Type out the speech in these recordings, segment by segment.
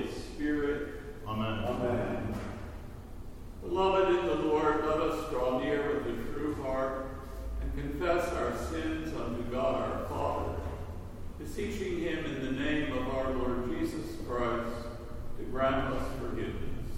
Holy Spirit. Amen. Amen. Beloved in the Lord, let us draw near with a true heart and confess our sins unto God our Father, beseeching him in the name of our Lord Jesus Christ to grant us forgiveness.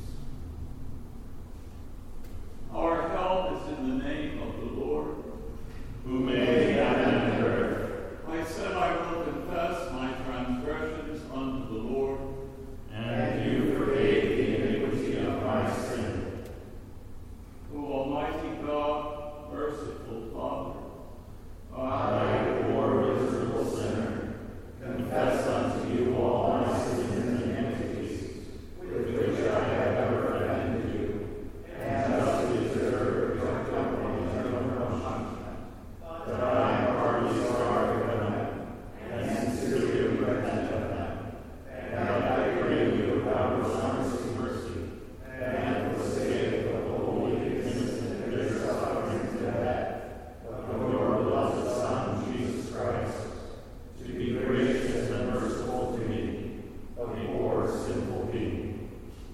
Our help is in the name of the Lord, who made heaven and earth. I said I will confess my transgressions unto the Lord, and you forgave the iniquity of my sin. O Almighty God, merciful Father, I, a poor miserable sinner, confess unto you all my sins and iniquities, with which I have ever offended you, and justly deserve your temporal and eternal punishment. But I am heartily sorry for them, and sincerely repent of them. And I pray you about your Son's mercy, and for the sake of the holy, innocent, and bitter sufferings and death of your beloved Son, Jesus Christ, to be gracious and merciful to me, a poor, sinful being.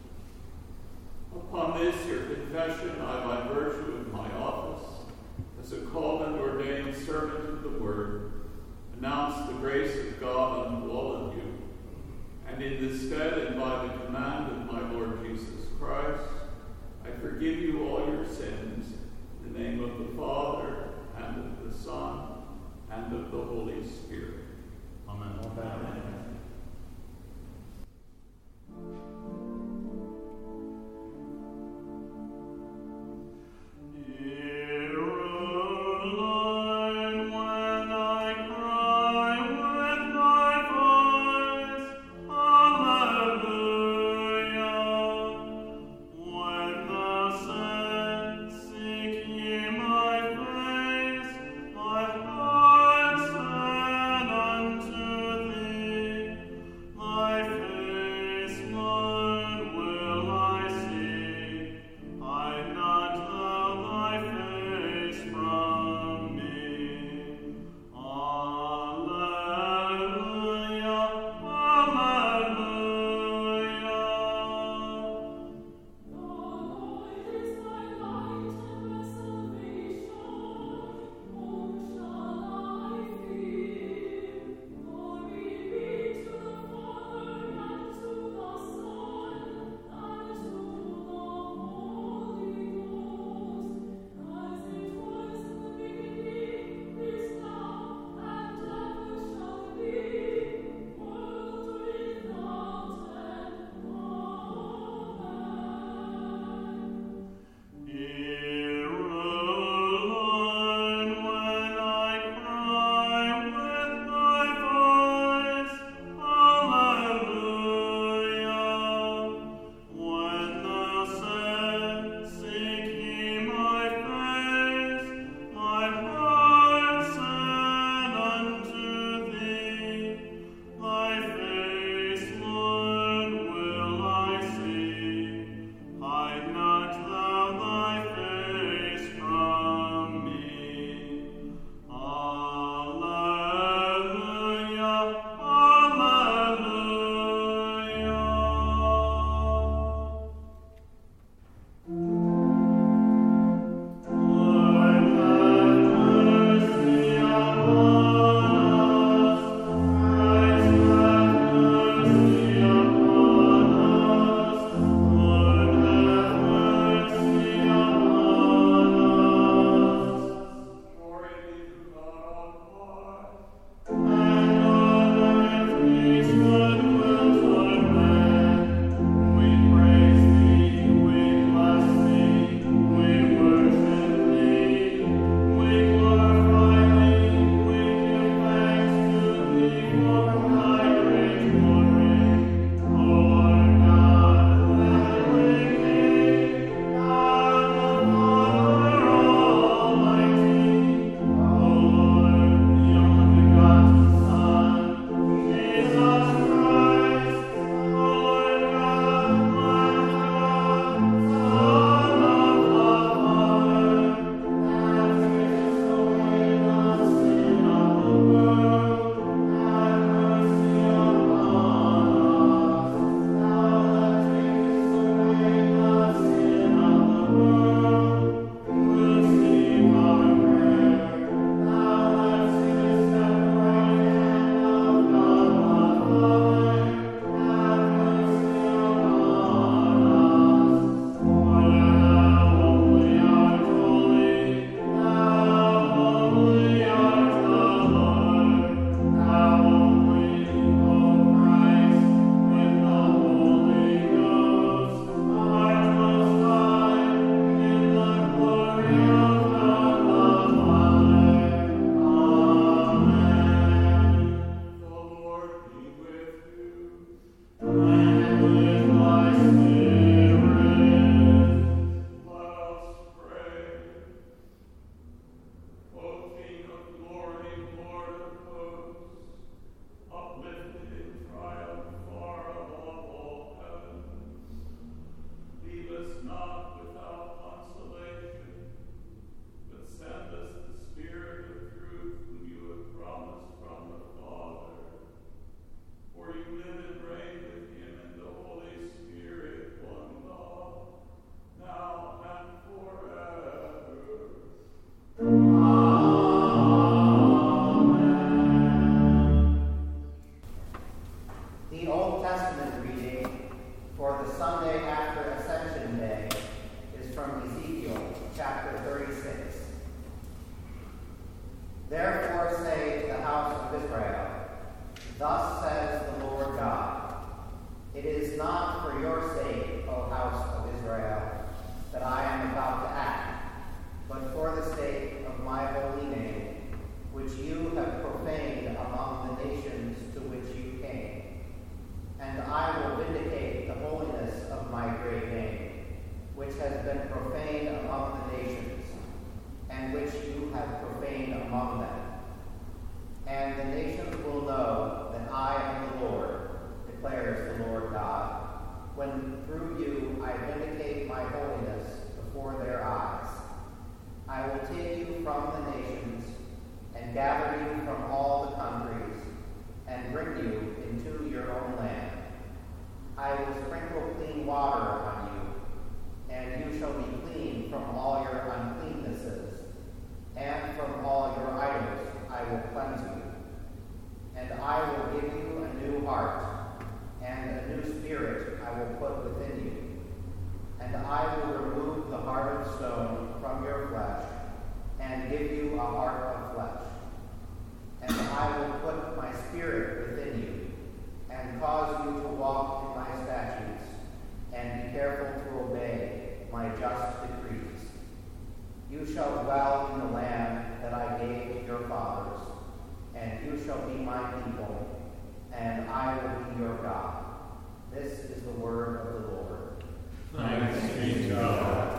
upon this your confession, I, by virtue of my office, as a called and ordained servant of the Word, announce the grace of God unto all of you, and in the stead and by the command of my Lord Jesus Christ, I forgive you all your sins, in the name of the Father, and of the Son, and of the Holy Spirit. Amen. Amen. Alleluia. Testament reading for the Sunday after Ascension Day is from Ezekiel chapter 36. Therefore say to the house of Israel, thus says the Lord God, it is not for your sake, O house of Israel, that I am about to act, but for the sake of my holy name, which you have profaned among the nations to which you came. And I will vindicate the holiness of my great name, which has been profaned among the nations, and which you have profaned among them. And the nations will know that I am the Lord, declares the Lord God, when through you I vindicate my holiness before their eyes. I will take you from the nations and gather you from all the countries and bring you into your own land. I will sprinkle clean water on you, and you shall be clean from all your uncleannesses, and from all your idols I will cleanse you. And I will give you a new heart, and a new spirit I will put within you. And I will remove the heart of stone from your flesh, and give you a heart of flesh. And I will put my spirit within you, and cause you to walk in my statutes, and be careful to obey my just decrees. You shall dwell in the land that I gave your fathers, and you shall be my people, and I will be your God. This is the word of the Lord. Thanks be to God.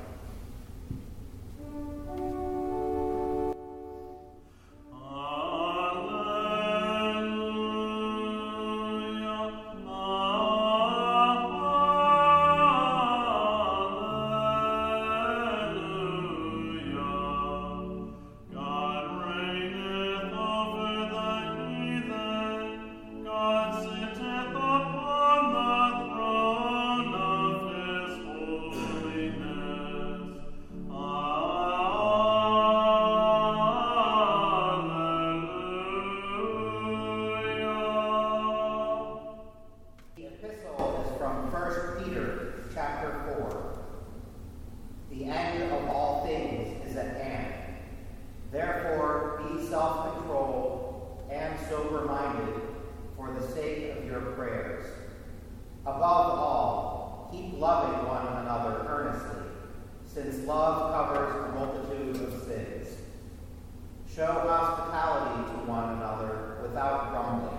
The end of all things is at hand. Therefore, be self-controlled and sober-minded for the sake of your prayers. Above all, keep loving one another earnestly, since love covers a multitude of sins. Show hospitality to one another without grumbling.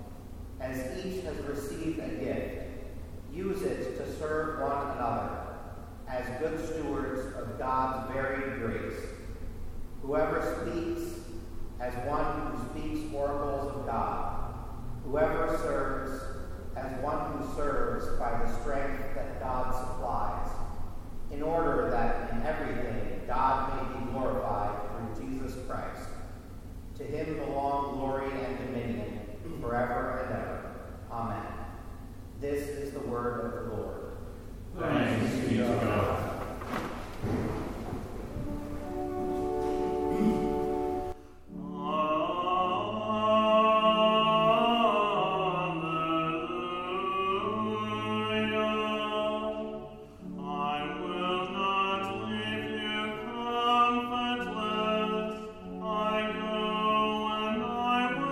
As each has received a gift, use it to serve one another as good stewards of God's varied grace. Whoever speaks, as one who speaks oracles of God. Whoever serves, as one who serves by the strength that God supplies, in order that in everything God may be glorified through Jesus Christ. To him belong glory and dominion forever and ever. Amen. This is the word of the Lord. Thanks be to God.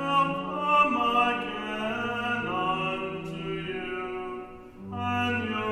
And you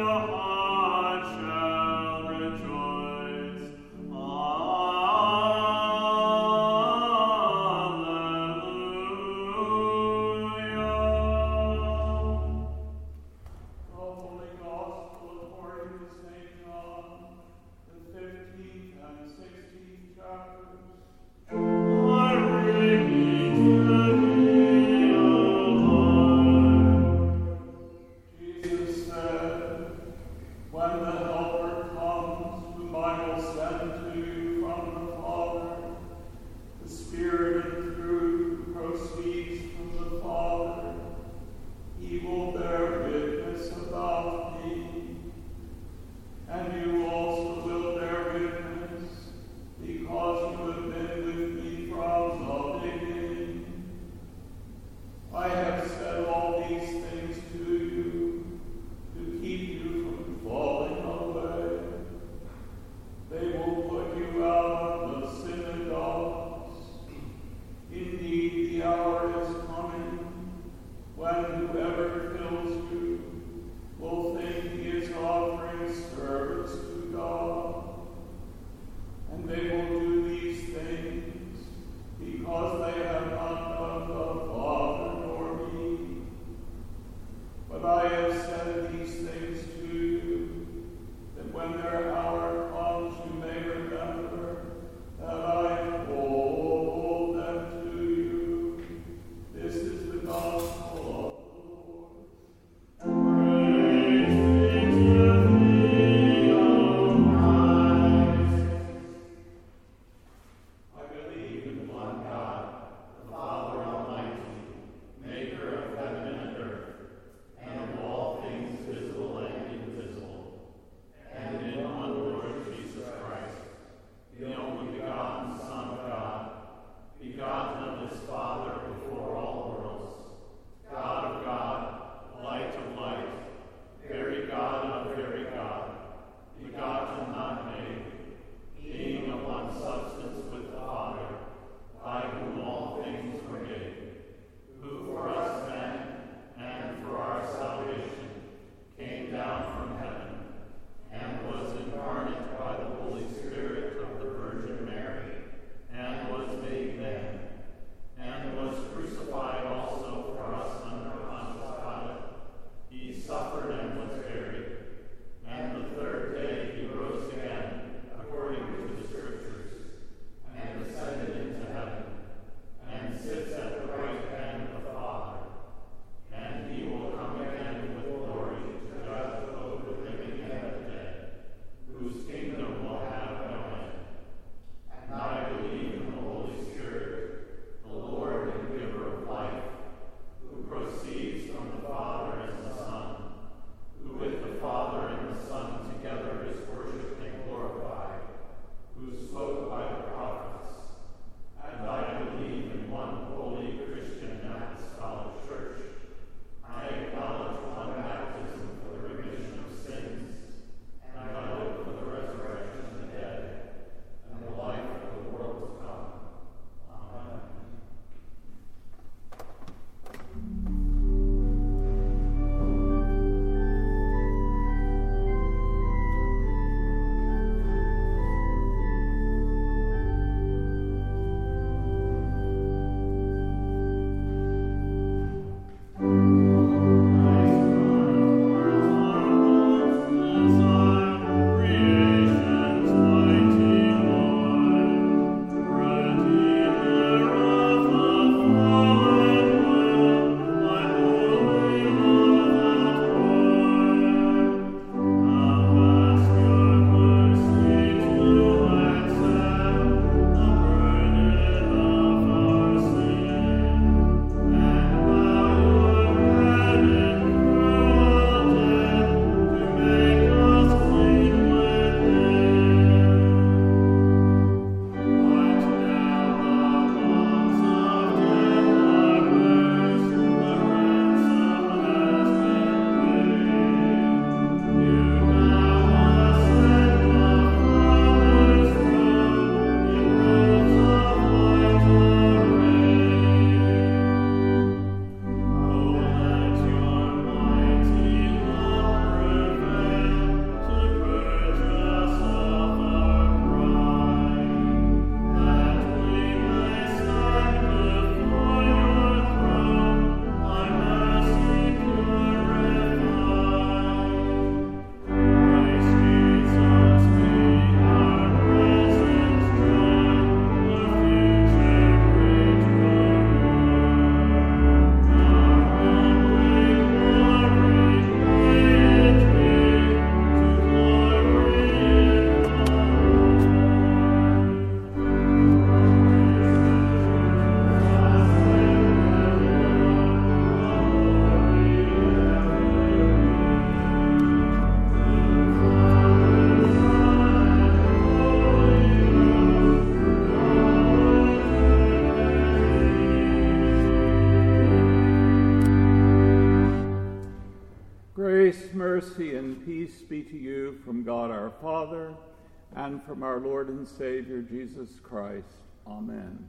Grace, mercy, and peace be to you from God our Father and from our Lord and Savior Jesus Christ. Amen.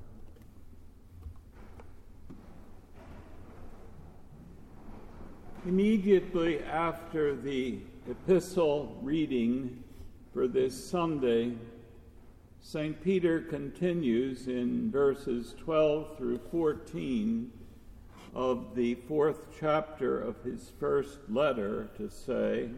Immediately after the epistle reading for this Sunday, St. Peter continues in verses 12 through 14 of the 4th chapter of his first letter to say,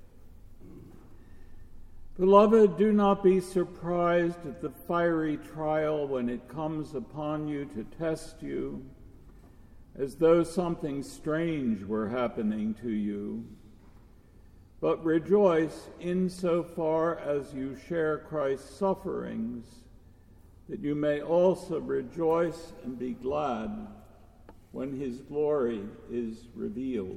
"Beloved, do not be surprised at the fiery trial when it comes upon you to test you, as though something strange were happening to you. But rejoice insofar as you share Christ's sufferings, that you may also rejoice and be glad when his glory is revealed."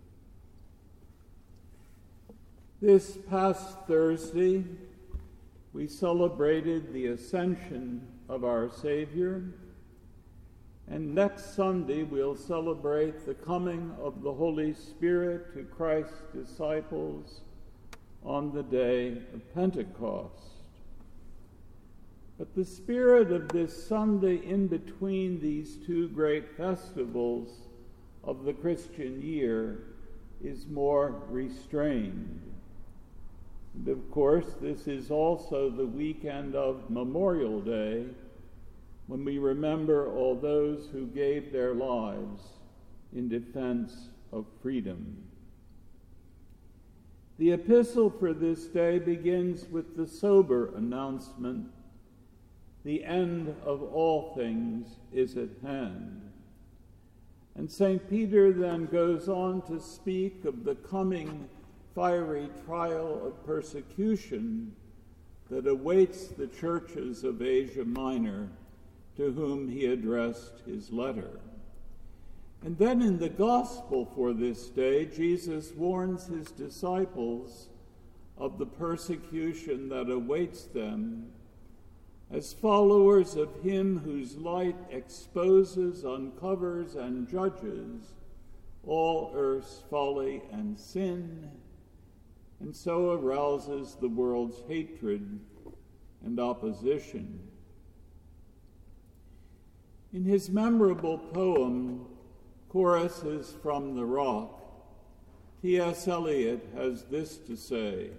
This past Thursday, we celebrated the Ascension of our Savior, and next Sunday we'll celebrate the coming of the Holy Spirit to Christ's disciples on the day of Pentecost. But the spirit of this Sunday in between these two great festivals of the Christian year is more restrained. And of course, this is also the weekend of Memorial Day, when we remember all those who gave their lives in defense of freedom. The epistle for this day begins with the sober announcement, "The end of all things is at hand." And St. Peter then goes on to speak of the coming fiery trial of persecution that awaits the churches of Asia Minor, to whom he addressed his letter. And then in the gospel for this day, Jesus warns his disciples of the persecution that awaits them as followers of him whose light exposes, uncovers, and judges all earth's folly and sin, and so arouses the world's hatred and opposition. In his memorable poem, Choruses from the Rock, T.S. Eliot has this to say: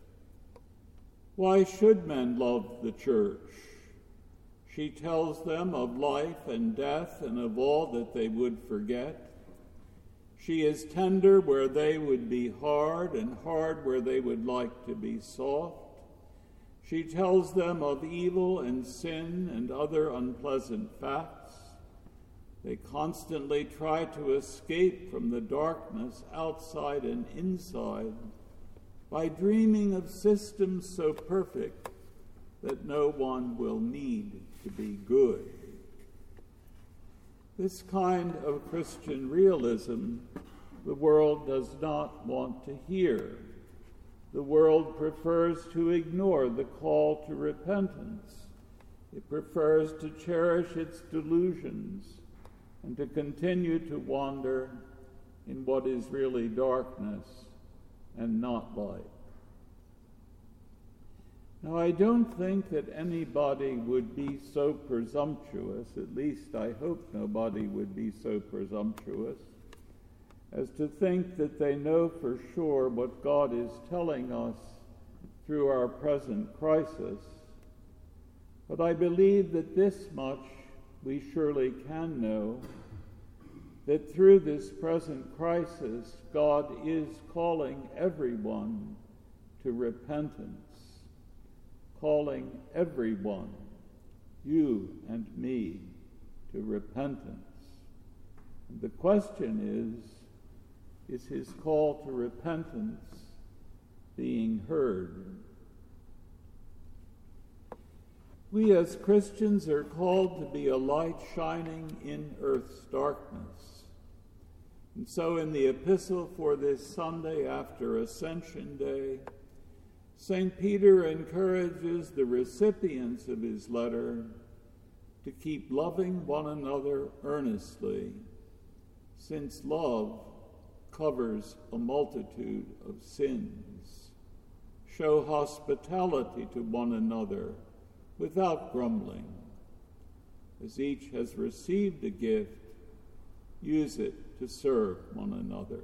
"Why should men love the church? She tells them of life and death and of all that they would forget. She is tender where they would be hard, and hard where they would like to be soft. She tells them of evil and sin and other unpleasant facts. They constantly try to escape from the darkness outside and inside by dreaming of systems so perfect that no one will need to be good." This kind of Christian realism the world does not want to hear. The world prefers to ignore the call to repentance. It prefers to cherish its delusions and to continue to wander in what is really darkness and not light. Now, I don't think that anybody would be so presumptuous, at least I hope nobody would be so presumptuous, as to think that they know for sure what God is telling us through our present crisis. But I believe that this much we surely can know, that through this present crisis, God is calling everyone to repentance, calling everyone, you and me, to repentance. And the question is his call to repentance being heard? We as Christians are called to be a light shining in earth's darkness. And so in the epistle for this Sunday after Ascension Day, St. Peter encourages the recipients of his letter to keep loving one another earnestly, since love covers a multitude of sins. Show hospitality to one another without grumbling. As each has received a gift, use it to serve one another.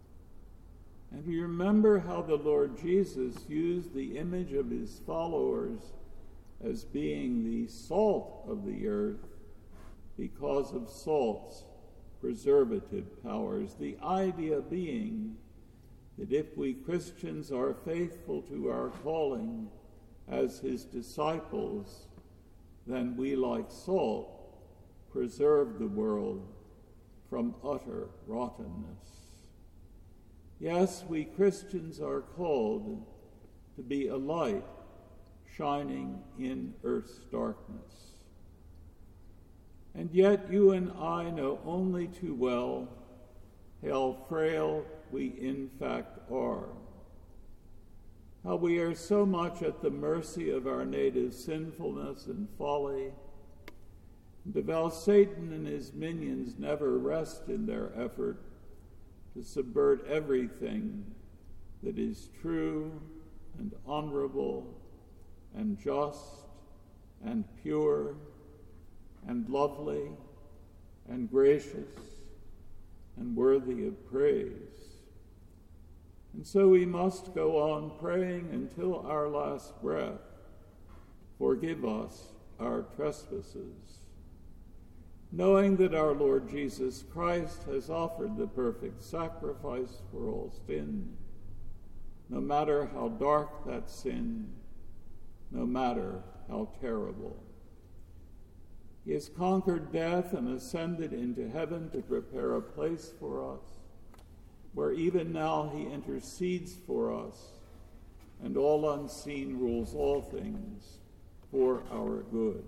And we remember how the Lord Jesus used the image of his followers as being the salt of the earth because of salt's preservative powers. The idea being that if we Christians are faithful to our calling as his disciples, then we, like salt, preserve the world from utter rottenness. Yes, we Christians are called to be a light shining in earth's darkness. And yet you and I know only too well how frail we in fact are, how we are so much at the mercy of our native sinfulness and folly, and how Satan and his minions never rest in their effort to subvert everything that is true and honorable and just and pure and lovely and gracious and worthy of praise. And so we must go on praying until our last breath, forgive us our trespasses, knowing that our Lord Jesus Christ has offered the perfect sacrifice for all sin, no matter how dark that sin, no matter how terrible. He has conquered death and ascended into heaven to prepare a place for us, where even now he intercedes for us, and all unseen rules all things for our good.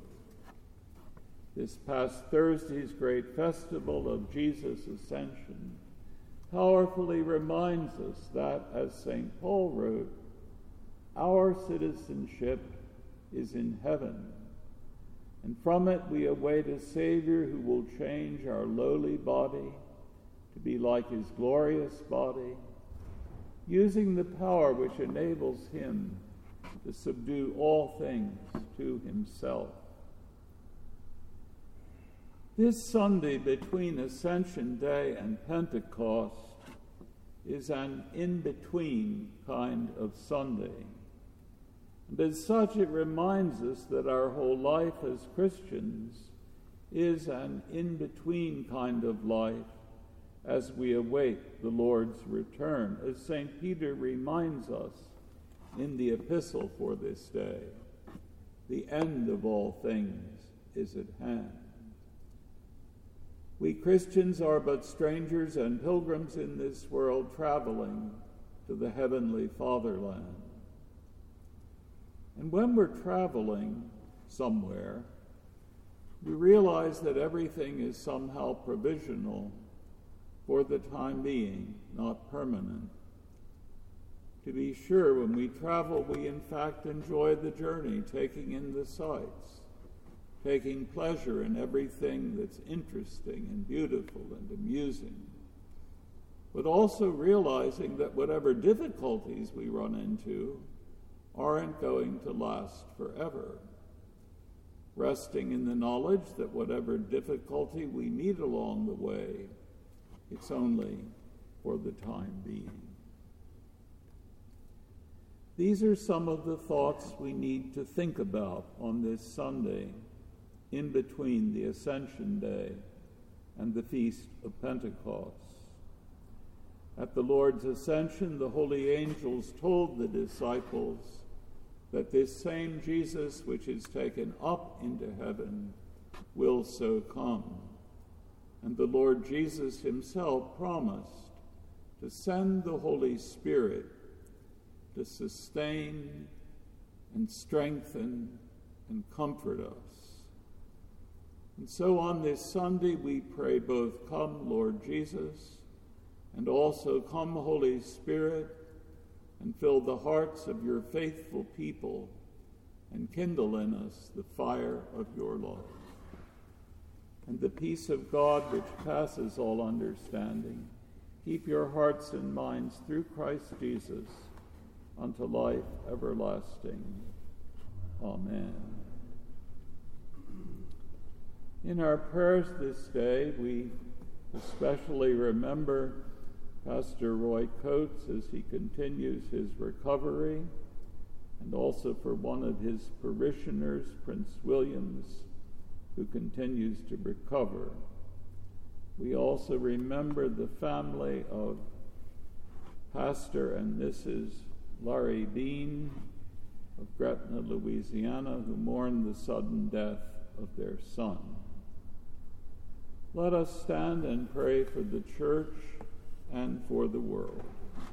This past Thursday's great festival of Jesus' Ascension powerfully reminds us that, as St. Paul wrote, our citizenship is in heaven, and from it we await a Savior who will change our lowly body to be like his glorious body, using the power which enables him to subdue all things to himself. This Sunday between Ascension Day and Pentecost is an in-between kind of Sunday. And as such, it reminds us that our whole life as Christians is an in-between kind of life as we await the Lord's return, as St. Peter reminds us in the epistle for this day. The end of all things is at hand. We Christians are but strangers and pilgrims in this world, traveling to the heavenly fatherland. And when we're traveling somewhere, we realize that everything is somehow provisional for the time being, not permanent. To be sure, when we travel, we in fact enjoy the journey, taking in the sights, taking pleasure in everything that's interesting and beautiful and amusing, but also realizing that whatever difficulties we run into aren't going to last forever, resting in the knowledge that whatever difficulty we meet along the way, it's only for the time being. These are some of the thoughts we need to think about on this Sunday, in between the Ascension Day and the Feast of Pentecost. At the Lord's Ascension, the holy angels told the disciples that this same Jesus which is taken up into heaven will so come. And the Lord Jesus himself promised to send the Holy Spirit to sustain and strengthen and comfort us. And so on this Sunday we pray both, "Come, Lord Jesus," and also, "Come, Holy Spirit, and fill the hearts of your faithful people and kindle in us the fire of your love." And the peace of God, which passes all understanding, keep your hearts and minds through Christ Jesus unto life everlasting. Amen. In our prayers this day, we especially remember Pastor Roy Coates as he continues his recovery, and also for one of his parishioners, Prince Williams, who continues to recover. We also remember the family of Pastor and Mrs. Larry Bean of Gretna, Louisiana, who mourn the sudden death of their son. Let us stand and pray for the church and for the world.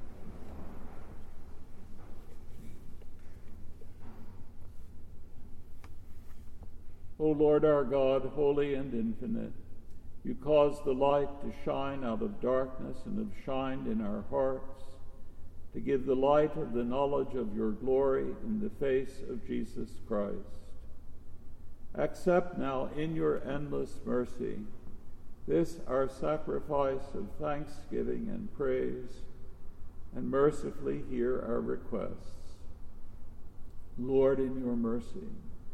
O Lord our God, holy and infinite, you caused the light to shine out of darkness and have shined in our hearts, to give the light of the knowledge of your glory in the face of Jesus Christ. Accept now in your endless mercy this our sacrifice of thanksgiving and praise, and mercifully hear our requests. Lord, in your mercy,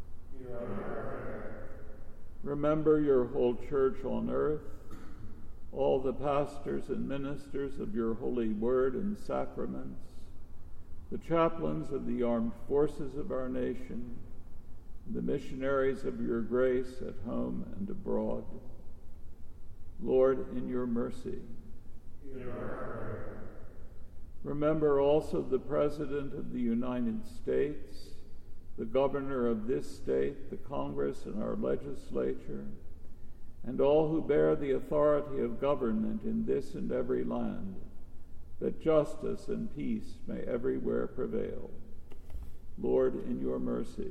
remember your whole church on earth, all the pastors and ministers of your holy word and sacraments, the chaplains of the armed forces of our nation, the missionaries of your grace at home and abroad. Lord, in your mercy, remember also the President of the United States, the governor of this state, the Congress and our legislature, and all who bear the authority of government in this and every land, that justice and peace may everywhere prevail. Lord, in your mercy,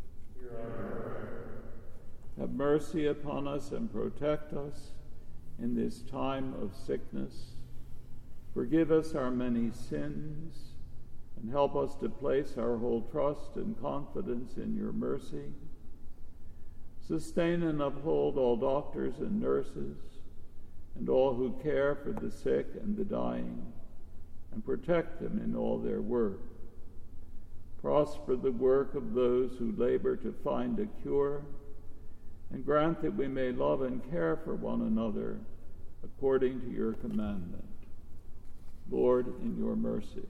have mercy upon us and protect us in this time of sickness. Forgive us our many sins, and help us to place our whole trust and confidence in your mercy. Sustain and uphold all doctors and nurses, and all who care for the sick and the dying, and protect them in all their work. Prosper the work of those who labor to find a cure, and grant that we may love and care for one another according to your commandment. Lord, in your mercy,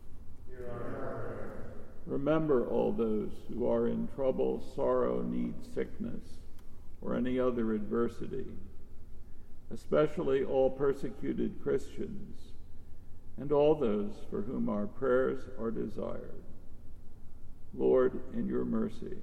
remember all those who are in trouble, sorrow, need, sickness, or any other adversity, especially all persecuted Christians, and all those for whom our prayers are desired. Lord, in your mercy.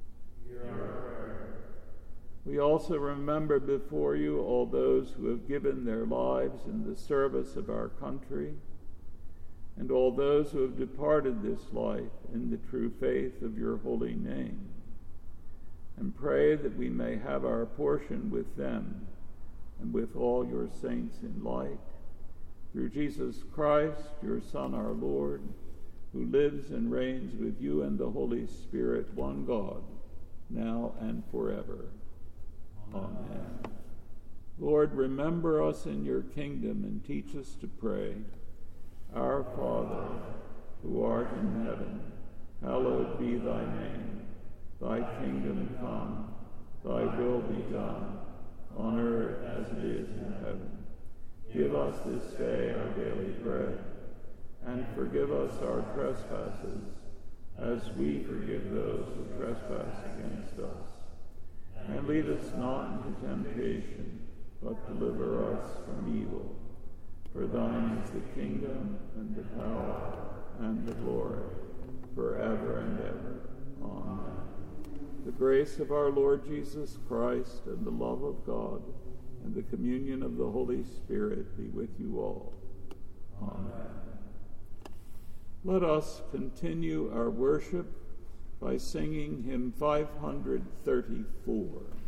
We also remember before you all those who have given their lives in the service of our country, and all those who have departed this life in the true faith of your holy name, and pray that we may have our portion with them and with all your saints in light, through Jesus Christ, your Son, our Lord, who lives and reigns with you and the Holy Spirit, one God, now and forever. Amen. Lord, remember us in your kingdom and teach us to pray. Our Father, who art in heaven, hallowed be thy name. Thy kingdom come, thy will be done, on earth as it is in heaven. Give us this day our daily bread, and forgive us our trespasses, as we forgive those who trespass against us. And lead us not into temptation, but deliver us from evil. For thine is the kingdom, and the power, and the glory, forever and ever. Amen. The grace of our Lord Jesus Christ, and the love of God, and the communion of the Holy Spirit be with you all. Amen. Let us continue our worship by singing hymn 534.